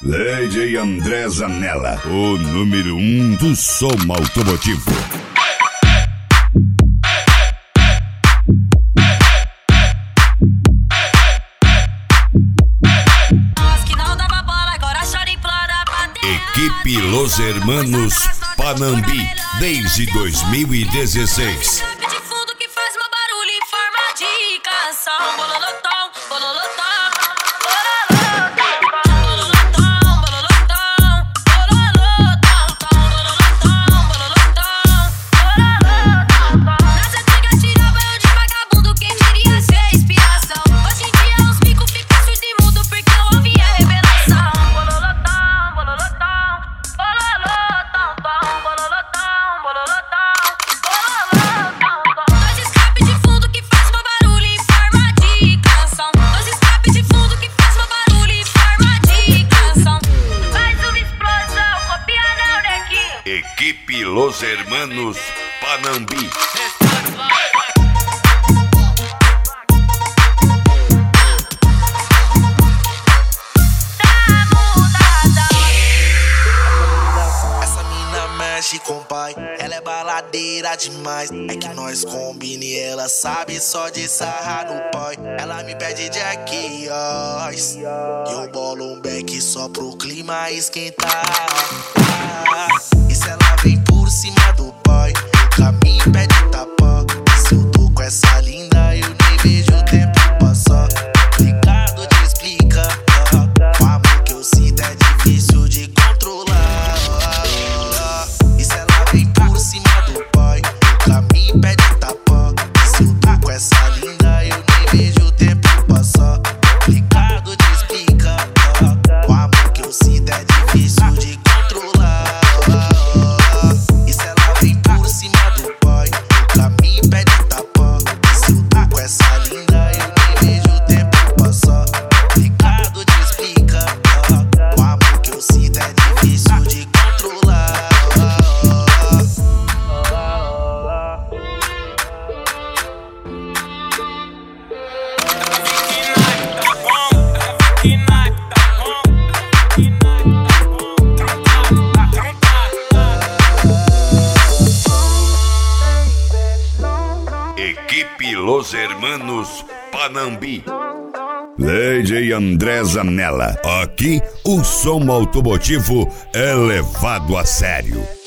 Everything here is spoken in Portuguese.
Lady André Zanella, o número 1 do som automotivo. Equipe Los Hermanos Panambi, desde 2016. Equipe Los Hermanos Panambi. Essa mina mexe com o pai, ela é baladeira demais. É que nós combina e ela sabe só de sarrar no pai. Ela me pede Jack Oz, e eu bolo um beck só pro clima esquentar. E se ela vem por cima do boy, o caminho pede tapa. Se eu tô com essa linda, eu nem vejo o tempo passar. Complicado de explicar, o amor que eu sinto é difícil de controlar. E se ela vem por cima do boy, o caminho pede tapa. Se eu tô com essa linda, eu nem vejo o tempo passar. Complicado de explicar, o amor que eu sinto é difícil de controlar. E se ela vem por cima do boy, o caminho pede tapa. Se eu tô com essa linda, eu nem vejo o tempo passar. Complicado de explicar, o amor que eu sinto é difícil de controlar. Equipe Los Hermanos Panambi. Lady André Zanella. Aqui o som automotivo é levado a sério.